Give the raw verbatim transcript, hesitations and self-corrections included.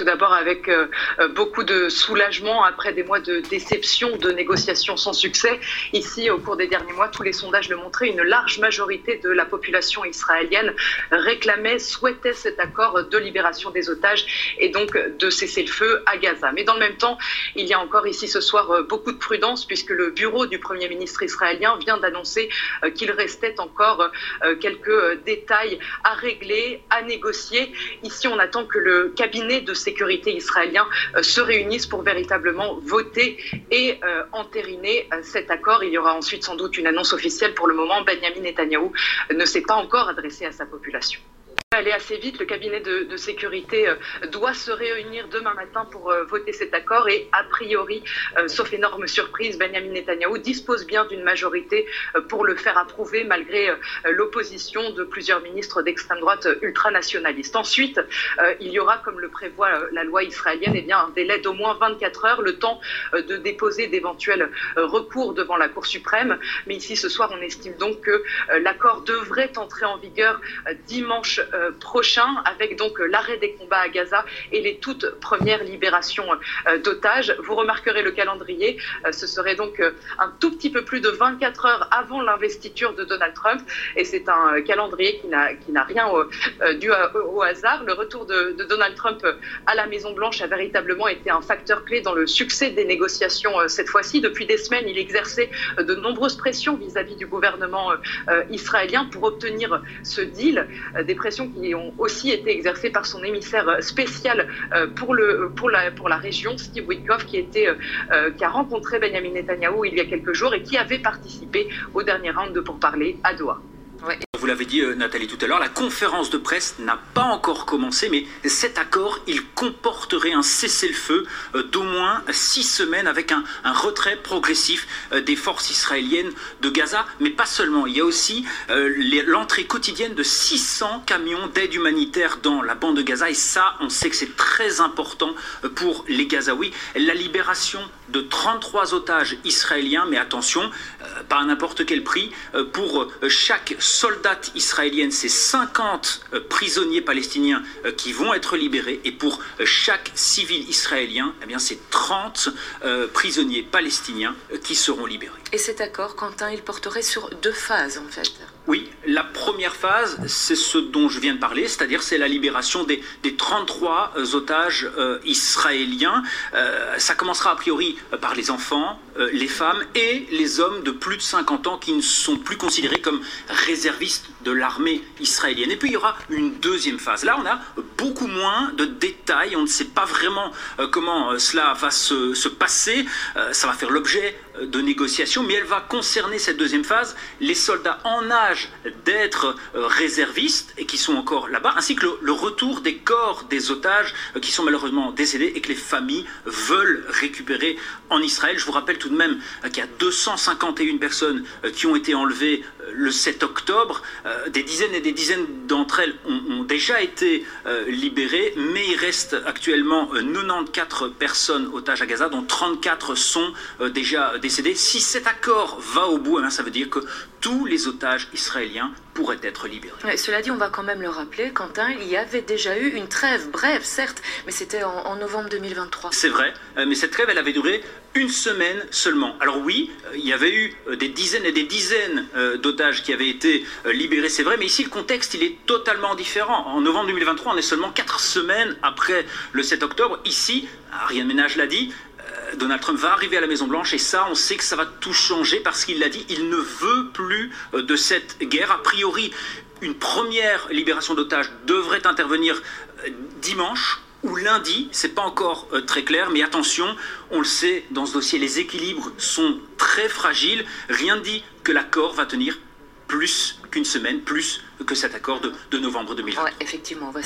d'abord avec euh, beaucoup de soulagement après des mois de déception, de négociations sans succès. Ici, au cours des derniers mois, tous les sondages le montraient, une large majorité de la population israélienne réclamait, souhaitait cet accord de libération des otages et donc de cesser le feu à Gaza. Mais dans le même temps, il y a encore ici ce soir beaucoup de prudence puisque le bureau du Premier ministre israélien vient d'annoncer qu'il restait encore quelques détails à régler, à négocier. Ici, on attend que le cabinet de sécurité israélien se réunisse pour véritablement voter et euh, entériner euh, cet accord. Il y aura ensuite sans doute une annonce officielle. Pour le moment, Benyamin Netanyahou ne s'est pas encore adressé à sa population. Aller assez vite, le cabinet de, de sécurité euh, doit se réunir demain matin pour euh, voter cet accord et a priori, euh, sauf énorme surprise, Benyamin Netanyahou dispose bien d'une majorité euh, pour le faire approuver malgré euh, l'opposition de plusieurs ministres d'extrême droite euh, ultranationalistes. Ensuite, euh, il y aura, comme le prévoit euh, la loi israélienne, eh bien, un délai d'au moins vingt-quatre heures, le temps euh, de déposer d'éventuels euh, recours devant la Cour suprême. Mais ici, ce soir, on estime donc que euh, l'accord devrait entrer en vigueur euh, dimanche euh, prochain, avec donc l'arrêt des combats à Gaza et les toutes premières libérations d'otages. Vous remarquerez le calendrier, ce serait donc un tout petit peu plus de vingt-quatre heures avant l'investiture de Donald Trump, et c'est un calendrier qui n'a qui n'a rien au, dû à, au hasard. Le retour de, de Donald Trump à la Maison-Blanche a véritablement été un facteur clé dans le succès des négociations cette fois-ci. Depuis des semaines, il exerçait de nombreuses pressions vis-à-vis du gouvernement israélien pour obtenir ce deal, des pressions qui ont aussi été exercées par son émissaire spécial pour, le, pour, la, pour la région, Steve Witkoff, qui, était, euh, qui a rencontré Benyamin Netanyahou il y a quelques jours et qui avait participé au dernier round de pourparlers à Doha. Ouais. Vous l'avez dit, Nathalie, tout à l'heure, la conférence de presse n'a pas encore commencé, mais cet accord, il comporterait un cessez-le-feu d'au moins six semaines avec un, un retrait progressif des forces israéliennes de Gaza. Mais pas seulement, il y a aussi euh, l'entrée quotidienne de six cents camions d'aide humanitaire dans la bande de Gaza. Et ça, on sait que c'est très important pour les Gazaouis. La libération de trente-trois otages israéliens, mais attention, euh, pas à n'importe quel prix, euh, pour euh, chaque soldat israélienne, c'est cinquante euh, prisonniers palestiniens euh, qui vont être libérés, et pour euh, chaque civil israélien, eh bien, c'est trente euh, prisonniers palestiniens euh, qui seront libérés. Et cet accord, Quentin, il porterait sur deux phases, en fait. Oui, la première phase, c'est ce dont je viens de parler, c'est-à-dire c'est la libération des, des trente-trois otages euh, israéliens. Euh, ça commencera a priori par les enfants, euh, les femmes et les hommes de plus de cinquante ans qui ne sont plus considérés comme réservistes de l'armée israélienne. Et puis il y aura une deuxième phase. Là, on a beaucoup moins de détails, on ne sait pas vraiment euh, comment euh, cela va se, se passer. Euh, ça va faire l'objet euh, de négociations, mais elle va concerner cette deuxième phase les soldats en âge d'être euh, réservistes et qui sont encore là-bas, ainsi que le, le retour des corps des otages euh, qui sont malheureusement décédés et que les familles veulent récupérer en Israël. Je vous rappelle tout de même euh, qu'il y a deux cent cinquante et une personnes euh, qui ont été enlevées euh, le sept octobre. Euh, des dizaines et des dizaines d'entre elles ont, ont déjà été euh, libérées, mais il reste actuellement euh, quatre-vingt-quatorze personnes otages à Gaza, dont trente-quatre sont euh, déjà décédées. Si cet accord va au bout, eh ça veut dire que tous les otages israéliens pourraient être libérés. Ouais, cela dit, on va quand même le rappeler, Quentin, il y avait déjà eu une trêve, brève certes, mais c'était en, en novembre deux mille vingt-trois. C'est vrai, mais cette trêve, elle avait duré une semaine seulement. Alors oui, il y avait eu des dizaines et des dizaines d'otages qui avaient été libérés, c'est vrai, mais ici le contexte, il est totalement différent. En novembre deux mille vingt-trois, on est seulement quatre semaines après le sept octobre. Ici, Ariane Ménage l'a dit, Donald Trump va arriver à la Maison-Blanche et ça, on sait que ça va tout changer parce qu'il l'a dit, il ne veut plus de cette guerre. A priori, une première libération d'otages devrait intervenir dimanche ou lundi, c'est pas encore euh, très clair, mais attention, on le sait, dans ce dossier, les équilibres sont très fragiles. Rien ne dit que l'accord va tenir plus qu'une semaine, plus que cet accord de, de novembre deux mille vingt. Ouais, effectivement, on va